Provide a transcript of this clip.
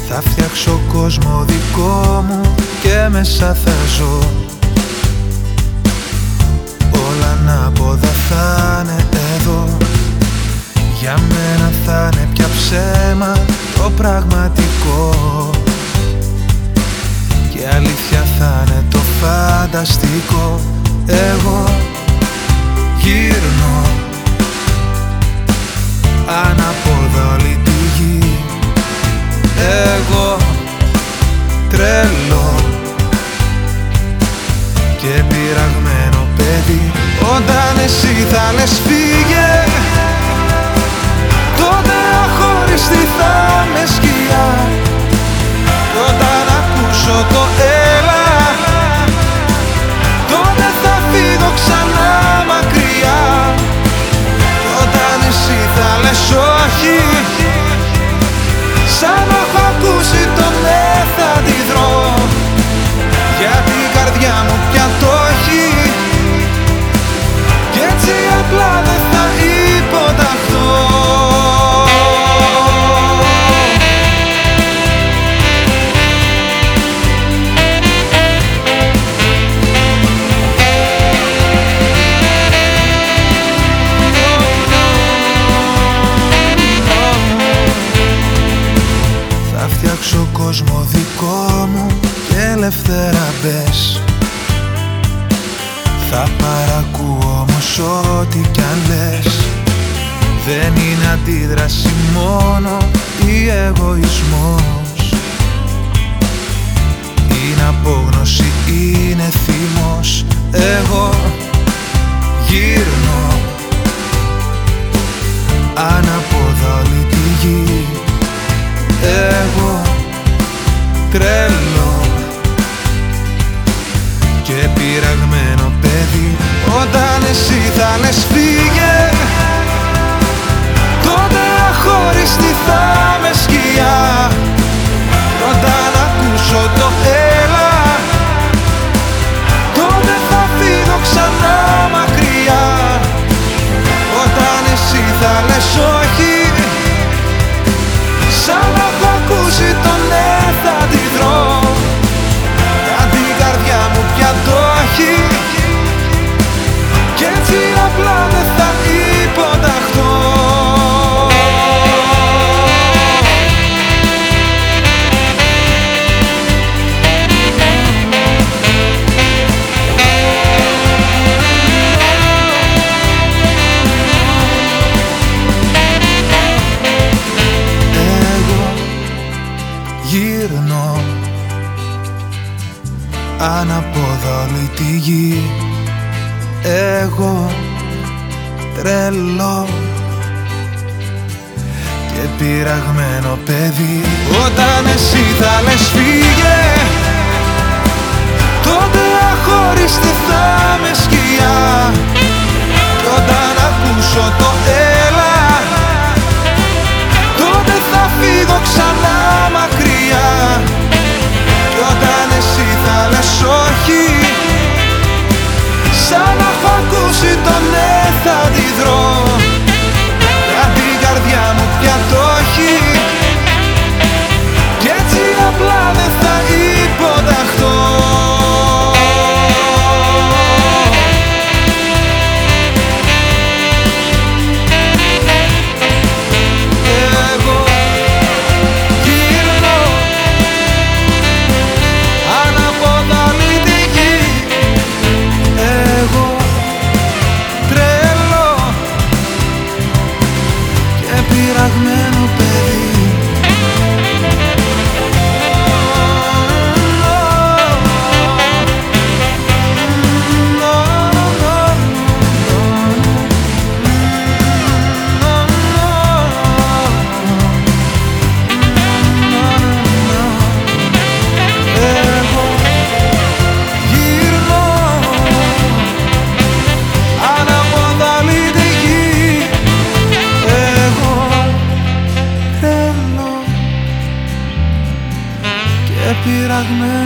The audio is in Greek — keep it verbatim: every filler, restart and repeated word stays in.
Θα φτιάξω κόσμο δικό μου και μέσα θα ζω. Όλα ανάποδα θα είναι εδώ. Για μένα θα είναι πια ψέμα το πραγματικό. Και αλήθεια θα είναι το φανταστικό. Εγώ γύρνω ανάποδα όλη τη γη. Εγώ τρελό και πειραγμένο παιδί. Όταν εσύ θα λες φύγε, τότε αχωριστή θα με σκιά. Κι όταν ακούσω το έλα, τότε θα φύγω ξανά μακριά. Κι όταν εσύ θα λες όχι, σαν να έχω ακούσει το ναι θα αντιδρώ. Γιατί η καρδιά μου πια το έχει κι έτσι απλά δεν θα υποταχθώ. Θα φτιάξω κόσμο δικό μου και ελεύθερα μπες. Θα παρακούω όμως ό,τι κι αν λες. Δεν είναι αντίδραση μόνο ή εγωισμός. Είναι απόγνωση, είναι θυμός. Εγώ γύρνω ανάποδα όλη τη γη. Εγώ τρελό και πειραγμένο παιδί. Όταν εσύ θα λες φύγε, τότε αχωριστή θα με σκιά. Όταν ακούσω το έλα, τότε θα φύγω ξανά μακριά. Όταν εσύ θα λες όχι, σαν να έχω ακούσει το ναι θα αντιδρώ. Γιατί η καρδιά μου πια το έχει κι έτσι απλά δεν θα υποταχθώ. Γύρνω ανάποδα όλη τη γη. Εγώ τρελό και πειραγμένο παιδί. Όταν εσύ θα λες φύγε, τότε αχωριστή θα με σκιά. Κι όταν ακούσω το έλα, τότε θα φύγω ξανά μακριά. Κι όταν εσύ θα λες όχι, σαν να έχω ακούσει το ναι θα αντιδρώ. Γιατί η καρδιά μου πια το έχει κι έτσι απλά δεν θα υποταχθώ. Πειραγμένο παιδί. Πειραγμένο